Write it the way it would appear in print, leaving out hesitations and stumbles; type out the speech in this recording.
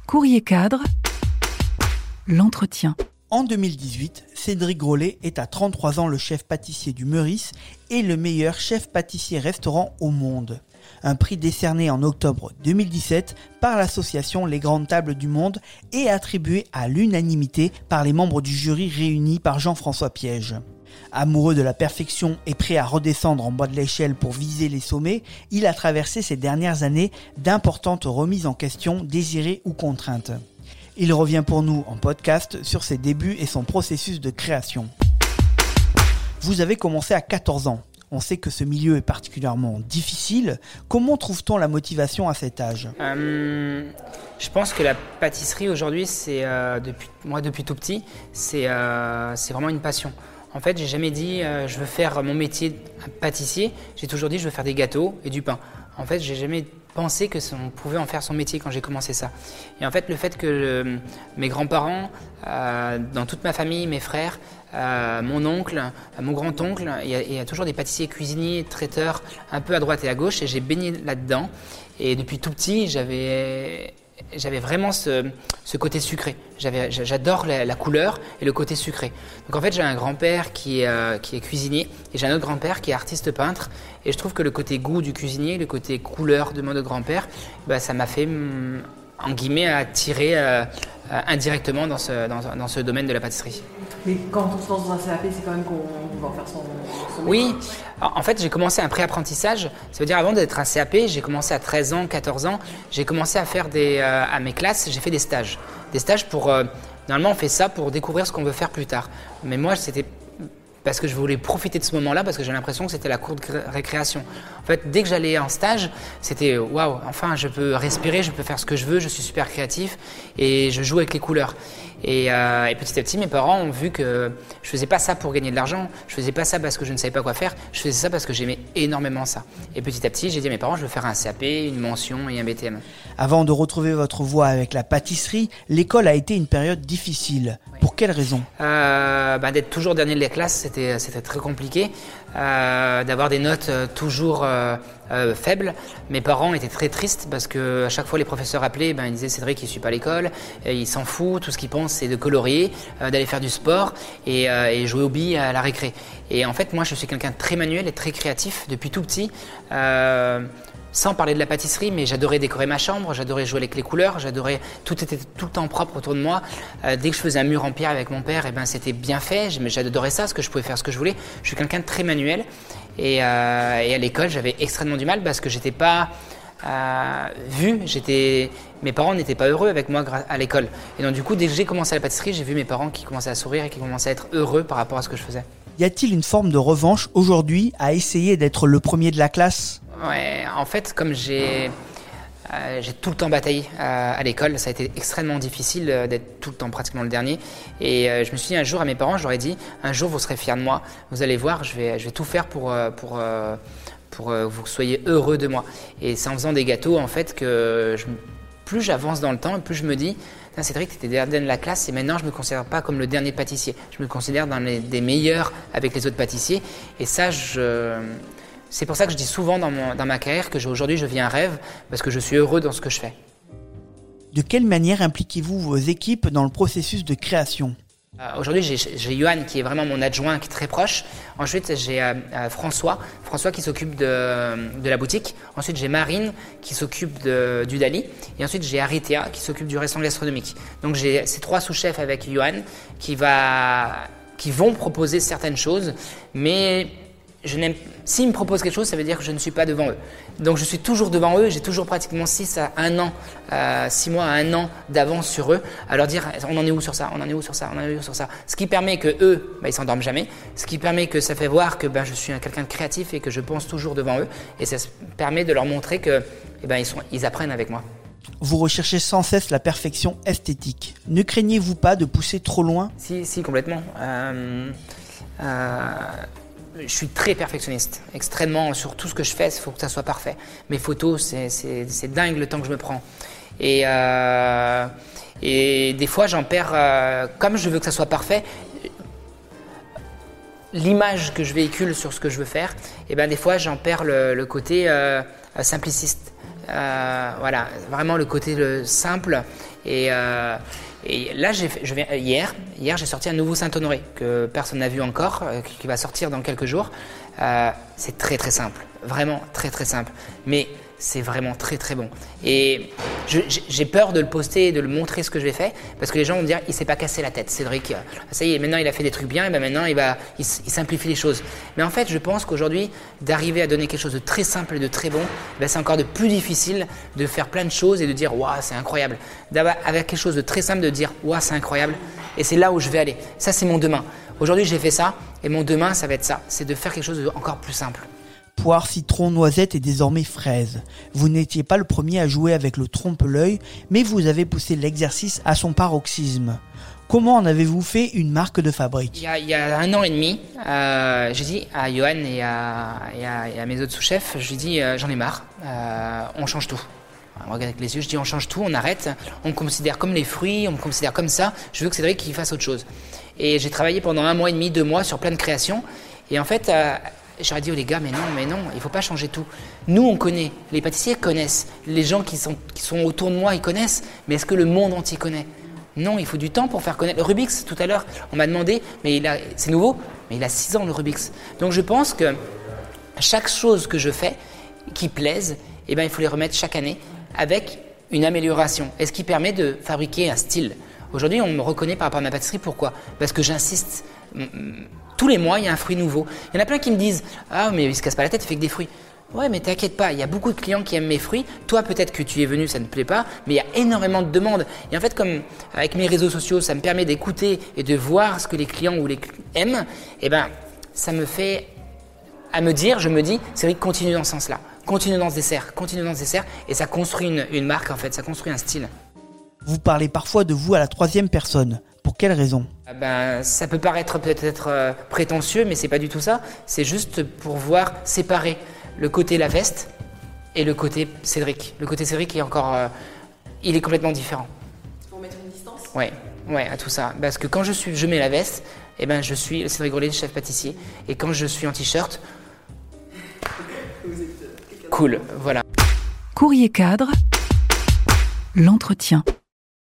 Courrier cadre, l'entretien. En 2018, Cédric Grolet est à 33 ans le chef pâtissier du Meurice et le meilleur chef pâtissier restaurant au monde. Un prix décerné en octobre 2017 par l'association Les Grandes Tables du Monde et attribué à l'unanimité par les membres du jury réunis par Jean-François Piège. Amoureux de la perfection et prêt à redescendre en bas de l'échelle pour viser les sommets, il a traversé ces dernières années d'importantes remises en question, désirées ou contraintes. Il revient pour nous en podcast sur ses débuts et son processus de création. Vous avez commencé à 14 ans. On sait que ce milieu est particulièrement difficile. Comment trouve-t-on la motivation à cet âge ? Je pense que la pâtisserie aujourd'hui, c'est depuis tout petit, c'est vraiment une passion. En fait, j'ai jamais dit je veux faire mon métier pâtissier. J'ai toujours dit je veux faire des gâteaux et du pain. En fait, j'ai jamais pensé que on pouvait en faire son métier quand j'ai commencé ça. Et en fait, le fait que mes grands-parents, dans toute ma famille, mes frères, mon oncle, mon grand-oncle, il y a toujours des pâtissiers, cuisiniers, traiteurs, un peu à droite et à gauche, et j'ai baigné là-dedans. Et depuis tout petit, j'avais vraiment ce côté sucré. J'adore la couleur et le côté sucré. Donc en fait, j'ai un grand-père qui est cuisinier et j'ai un autre grand-père qui est artiste peintre. Et je trouve que le côté goût du cuisinier, le côté couleur de mon autre grand-père, ça m'a fait, en guillemets, attirer indirectement dans ce domaine de la pâtisserie. Mais quand on se lance dans un CAP, c'est quand même qu'on va en faire son Oui, métier. en fait j'ai commencé un pré-apprentissage, ça veut dire avant d'être un CAP, j'ai commencé à 13 ans, 14 ans, j'ai commencé à faire à mes classes, j'ai fait des stages. Des stages pour, normalement on fait ça pour découvrir ce qu'on veut faire plus tard. Mais moi c'était parce que je voulais profiter de ce moment-là, parce que j'ai l'impression que c'était la cour de récréation. En fait, dès que j'allais en stage, c'était waouh, enfin je peux respirer, je peux faire ce que je veux, je suis super créatif et je joue avec les couleurs. Et petit à petit, mes parents ont vu que je faisais pas ça pour gagner de l'argent, je faisais pas ça parce que je ne savais pas quoi faire, je faisais ça parce que j'aimais énormément ça. Et petit à petit, j'ai dit à mes parents, je veux faire un CAP, une mention et un BTM. Avant de retrouver votre voie avec la pâtisserie, l'école a été une période difficile. Oui. Pour quelles raisons ? D'être toujours dernier de la classe, c'était très compliqué. D'avoir des notes toujours faibles. Mes parents étaient très tristes parce que à chaque fois les professeurs appelaient, ils disaient Cédric il ne suit pas l'école, il s'en fout, tout ce qu'il pense c'est de colorier, d'aller faire du sport et jouer aux billes à la récré. Et en fait moi je suis quelqu'un de très manuel et très créatif depuis tout petit. Sans parler de la pâtisserie, mais j'adorais décorer ma chambre, j'adorais jouer avec les couleurs, tout était tout le temps propre autour de moi. Dès que je faisais un mur en pierre avec mon père, c'était bien fait, j'adorais ça, parce que je pouvais faire ce que je voulais. Je suis quelqu'un de très manuel et à l'école, j'avais extrêmement du mal parce que j'étais pas vu, mes parents n'étaient pas heureux avec moi à l'école. Et donc du coup, dès que j'ai commencé la pâtisserie, j'ai vu mes parents qui commençaient à sourire et qui commençaient à être heureux par rapport à ce que je faisais. Y a-t-il une forme de revanche aujourd'hui à essayer d'être le premier de la classe ? Ouais, en fait, comme j'ai tout le temps bataillé à l'école, ça a été extrêmement difficile d'être tout le temps pratiquement le dernier. Et je me suis dit un jour à mes parents, je leur ai dit, un jour vous serez fiers de moi, vous allez voir, je vais tout faire pour que vous soyez heureux de moi. Et c'est en faisant des gâteaux, en fait, que plus j'avance dans le temps, plus je me dis, Cédric, tu étais dernier de la classe et maintenant je ne me considère pas comme le dernier pâtissier. Je me considère dans des meilleurs avec les autres pâtissiers. Et ça, c'est pour ça que je dis souvent dans ma carrière qu'aujourd'hui je vis un rêve parce que je suis heureux dans ce que je fais. De quelle manière impliquez-vous vos équipes dans le processus de création ? Aujourd'hui, j'ai Johan qui est vraiment mon adjoint, qui est très proche. Ensuite, j'ai François qui s'occupe de la boutique. Ensuite, j'ai Marine qui s'occupe du Dali. Et ensuite, j'ai Aritea qui s'occupe du restaurant gastronomique. Donc, j'ai ces 3 sous-chefs avec Johan qui vont proposer certaines choses, mais s'ils me proposent quelque chose, ça veut dire que je ne suis pas devant eux. Donc je suis toujours devant eux, j'ai toujours pratiquement 6 mois à 1 an d'avance sur eux, à leur dire on en est où sur ça, on en est où sur ça, on en est où sur ça. Ce qui permet que eux, ils s'endorment jamais, ce qui permet que ça fait voir que je suis quelqu'un de créatif et que je pense toujours devant eux, et ça permet de leur montrer que ils apprennent avec moi. Vous recherchez sans cesse la perfection esthétique. Ne craignez-vous pas de pousser trop loin ? Si, complètement. Je suis très perfectionniste, extrêmement sur tout ce que je fais, il faut que ça soit parfait. Mes photos, c'est dingue le temps que je me prends. Et des fois, j'en perds, comme je veux que ça soit parfait, l'image que je véhicule sur ce que je veux faire, des fois, j'en perds le côté simpliciste. Voilà, vraiment le côté simple. Et là, hier, j'ai sorti un nouveau Saint-Honoré que personne n'a vu encore, qui va sortir dans quelques jours. C'est très très simple, vraiment très très simple. Mais c'est vraiment très très bon. Et j'ai peur de le poster et de le montrer ce que je vais faire parce que les gens vont me dire il s'est pas cassé la tête, Cédric. Ça y est, maintenant il a fait des trucs bien et ben maintenant il simplifie les choses. Mais en fait, je pense qu'aujourd'hui, d'arriver à donner quelque chose de très simple et de très bon, ben c'est encore de plus difficile de faire plein de choses et de dire waouh, c'est incroyable. D'avoir avec quelque chose de très simple, de dire waouh, c'est incroyable. Et c'est là où je vais aller. Ça, c'est mon demain. Aujourd'hui, j'ai fait ça et mon demain, ça va être ça. C'est de faire quelque chose d'encore plus simple. Poire, citron, noisette et désormais fraise. Vous n'étiez pas le premier à jouer avec le trompe-l'œil, mais vous avez poussé l'exercice à son paroxysme. Comment en avez-vous fait une marque de fabrique ? Il y a 1 an et demi, j'ai dit à Johan et à mes autres sous-chefs, je lui ai dit j'en ai marre, on change tout. On regarde avec les yeux, je dis on change tout, on arrête, on me considère comme les fruits, on me considère comme ça, je veux que Cédric qu'il fasse autre chose. Et j'ai travaillé pendant 1 mois et demi, 2 mois sur plein de créations, et en fait... j'aurais dit aux gars, mais non, il ne faut pas changer tout. Nous, on connaît, les pâtissiers connaissent, les gens qui sont autour de moi, ils connaissent, mais est-ce que le monde entier connaît ? Non, il faut du temps pour faire connaître. Le Rubik's, tout à l'heure, on m'a demandé, mais c'est nouveau, mais il a 6 ans le Rubik's. Donc je pense que chaque chose que je fais, qui plaise, eh ben, il faut les remettre chaque année avec une amélioration. Et ce qui permet de fabriquer un style. Aujourd'hui, on me reconnaît par rapport à ma pâtisserie, pourquoi ? Parce que j'insiste. Tous les mois, il y a un fruit nouveau. Il y en a plein qui me disent « Ah, mais il ne se casse pas la tête, il fait que des fruits. » Ouais, mais t'inquiète pas, il y a beaucoup de clients qui aiment mes fruits. Toi, peut-être que tu es venu, ça ne te plaît pas, mais il y a énormément de demandes. Et en fait, comme avec mes réseaux sociaux, ça me permet d'écouter et de voir ce que les clients aiment, eh ben, ça me fait je me dis, c'est vrai, continue dans ce sens-là. Continue dans ce dessert, et ça construit une marque, en fait, ça construit un style. Vous parlez parfois de vous à la 3e personne. Pour quelle raison ? Ça peut paraître peut-être prétentieux, mais c'est pas du tout ça. C'est juste pour voir séparer le côté la veste et le côté Cédric. Le côté Cédric est encore, il est complètement différent. Pour mettre une distance ? Ouais, à tout ça. Parce que quand je mets la veste, eh ben je suis le Cédric Grolet, chef pâtissier. Et quand je suis en t-shirt, cool, voilà. Courrier Cadre, l'entretien.